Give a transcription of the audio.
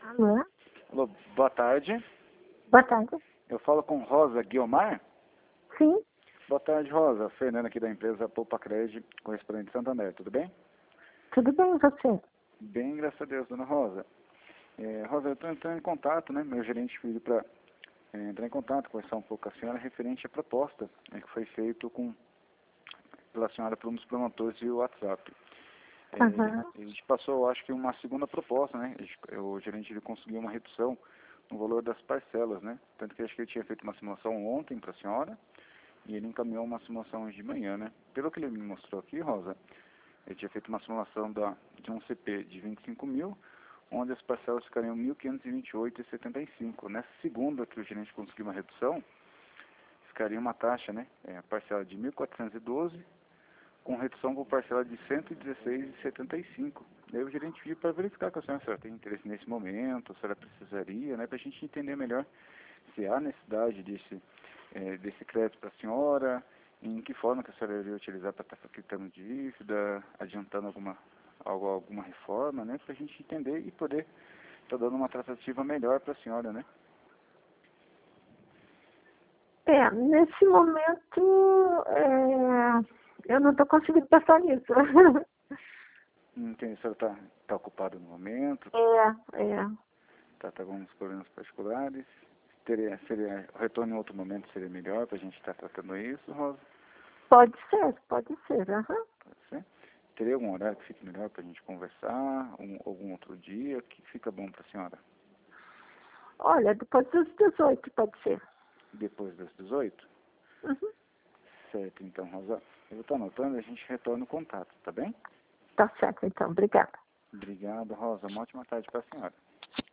Alô? Alô, boa tarde. Boa tarde. Eu falo com Rosa Guiomar. Sim, Boa tarde, Rosa. Fernanda aqui da empresa Poupa Cred, correspondente de Santander. Tudo bem? tudo bem, e você? Bem, graças a Deus, dona Rosa. Rosa, eu estou entrando em contato, né? Meu gerente pediu para entrar em contato, conversar um pouco com a senhora referente à proposta que foi feita pela senhora por um dos promotores via WhatsApp. Aham. A gente passou, acho que, uma segunda proposta, né? O gerente ele conseguiu uma redução no valor das parcelas, né? Tanto que acho que ele tinha feito uma simulação ontem para a senhora e ele encaminhou uma simulação hoje de manhã, né? Pelo que ele me mostrou aqui, Rosa, ele tinha feito uma simulação de um CP de 25 mil, onde as parcelas ficariam 1.528,75. Nessa segunda que o gerente conseguiu uma redução, ficaria uma taxa, né? A parcela de 1.412, com redução por parcela de 116,75. Daí o gerente pediu para verificar com a senhora se ela tem interesse nesse momento, se ela precisaria, né? Para a gente entender melhor se há necessidade desse crédito para a senhora, em que forma que a senhora iria utilizar para estar quitando dívida, adiantando alguma reforma, né? Para a gente entender e poder estar dando uma tratativa melhor para a senhora, né? Nesse momento, eu não estou conseguindo pensar nisso. Não entendo, a senhora está ocupada no momento, É. está com alguns problemas particulares. O retorno em outro momento seria melhor para a gente estar tratando isso, Rosa? Pode ser. Aham. Pode ser? Teria algum horário que fique melhor para a gente conversar? Algum outro dia? O que fica bom para a senhora? Olha, depois dos 18 pode ser. Depois das 18? Uhum. Certo, então, Rosa. Eu vou estar anotando e a gente retorna o contato, tá bem? Tá certo, então. Obrigada. Obrigado, Rosa. Uma ótima tarde para a senhora.